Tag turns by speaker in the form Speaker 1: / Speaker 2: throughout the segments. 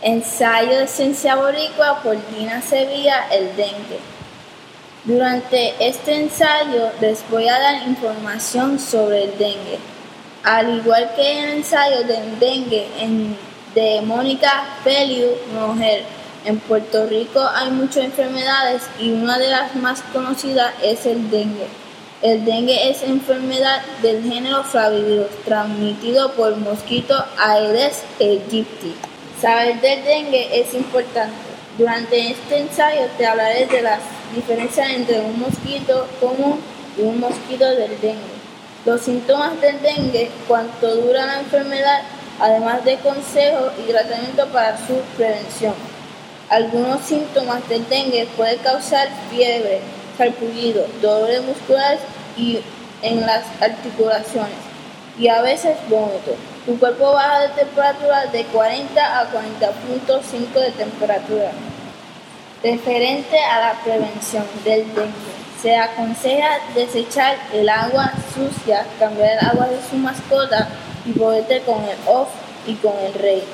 Speaker 1: Ensayo de Ciencia Boricua por Dina Sevilla, el dengue. Durante este ensayo les voy a dar información sobre el dengue. Al igual que en el ensayo del dengue de Mónica Feliu, mujer, en Puerto Rico hay muchas enfermedades y una de las más conocidas es el dengue. El dengue es enfermedad del género Flavivirus, transmitido por mosquito Aedes aegypti. Saber del dengue es importante. Durante este ensayo te hablaré de las diferencias entre un mosquito común y un mosquito del dengue. Los síntomas del dengue, cuánto dura la enfermedad, además de consejos y tratamiento para su prevención. Algunos síntomas del dengue pueden causar fiebre, sarpullido, dolores musculares y en las articulaciones y a veces vómito. Tu cuerpo baja de temperatura de 40 a 40.5 de temperatura. Referente a la prevención del dengue, se aconseja desechar el agua sucia, cambiar el agua de su mascota y ponerte con el off y con el rey.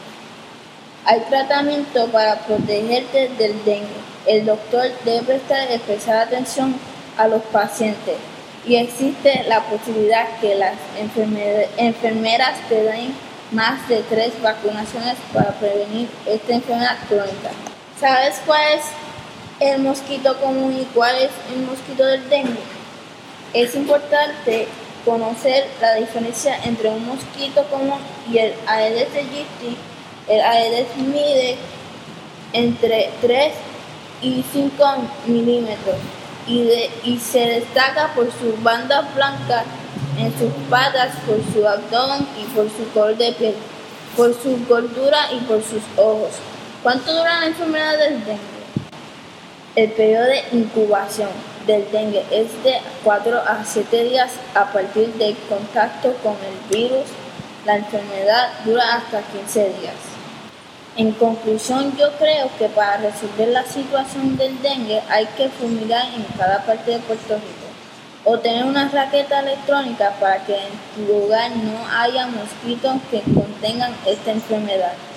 Speaker 1: Hay tratamiento para protegerte del dengue. El doctor debe prestar especial atención a los pacientes y existe la posibilidad que las enfermeras te den más de 3 vacunaciones para prevenir esta enfermedad crónica. ¿Sabes cuál es el mosquito común y cuál es el mosquito del dengue? Es importante conocer la diferencia entre un mosquito común y el Aedes aegypti. El Aedes mide entre 3 y 5 milímetros y se destaca por sus bandas blancas en sus patas, por su abdomen y por su color de piel, por su gordura y por sus ojos. ¿Cuánto dura la enfermedad del dengue? El periodo de incubación del dengue es de 4 a 7 días a partir del contacto con el virus. La enfermedad dura hasta 15 días. En conclusión, yo creo que para resolver la situación del dengue hay que fumigar en cada parte de Puerto Rico o tener una raqueta electrónica para que en tu lugar no haya mosquitos que contengan esta enfermedad.